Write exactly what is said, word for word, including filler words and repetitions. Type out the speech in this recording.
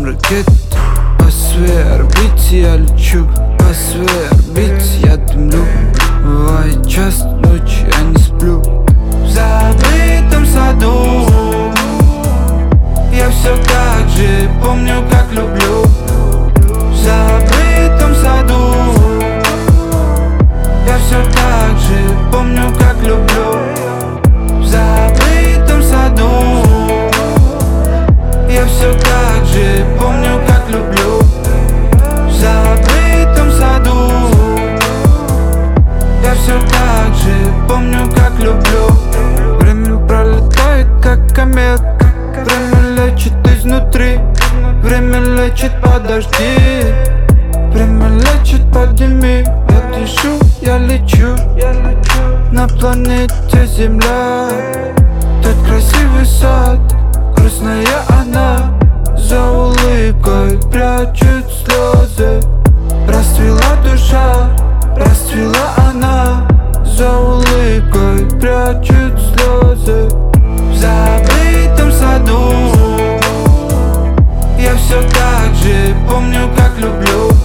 ракеты. По своей орбите я лечу, по своей орбите я дымлю. Бывает часто ночью я не сплю. В забытом саду я все так же помню, как люблю. В забытом саду я все так же помню, как люблю. В забытом саду я все так же помню, как люблю. В забытом саду я все так же помню, как люблю. Время пролетает, как комет. Время лечит изнутри. Время лечит, подожди. Время лечит, подними. Я дышу, я лечу на планете Земля. Тот красивый сад, грустная она, за улыбкой прячет слезы. Расцвела душа, расцвела она, за улыбкой прячет слезы. В забытом саду я все так же помню, как люблю.